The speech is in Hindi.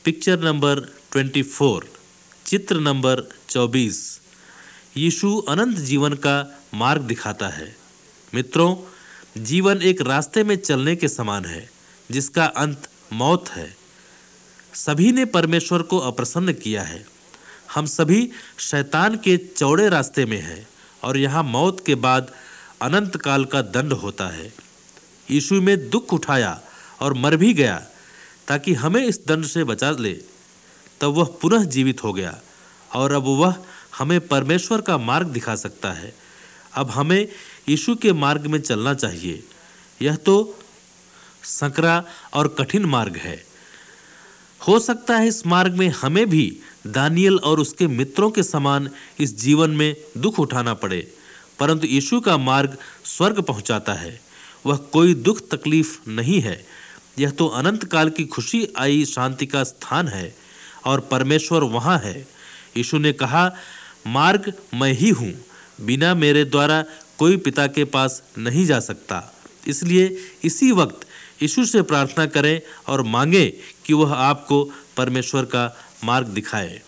पिक्चर नंबर 24, चित्र नंबर 24। यीशु अनंत जीवन का मार्ग दिखाता है। मित्रों, जीवन एक रास्ते में चलने के समान है जिसका अंत मौत है। सभी ने परमेश्वर को अप्रसन्न किया है। हम सभी शैतान के चौड़े रास्ते में हैं और यहाँ मौत के बाद अनंत काल का दंड होता है। यीशु में दुख उठाया और मर भी गया ताकि हमें इस दंड से बचा ले। तब वह पुनः जीवित हो गया और अब वह हमें परमेश्वर का मार्ग दिखा सकता है। अब हमें यीशु के मार्ग में चलना चाहिए। यह तो संकरा और कठिन मार्ग है। हो सकता है इस मार्ग में हमें भी दानियल और उसके मित्रों के समान इस जीवन में दुख उठाना पड़े, परंतु यीशु का मार्ग स्वर्ग पहुंचाता है। वह कोई दुख तकलीफ नहीं है। यह तो अनंत काल की खुशी आई शांति का स्थान है और परमेश्वर वहाँ है। यीशु ने कहा, मार्ग मैं ही हूँ, बिना मेरे द्वारा कोई पिता के पास नहीं जा सकता। इसलिए इसी वक्त यीशु से प्रार्थना करें और मांगे कि वह आपको परमेश्वर का मार्ग दिखाए।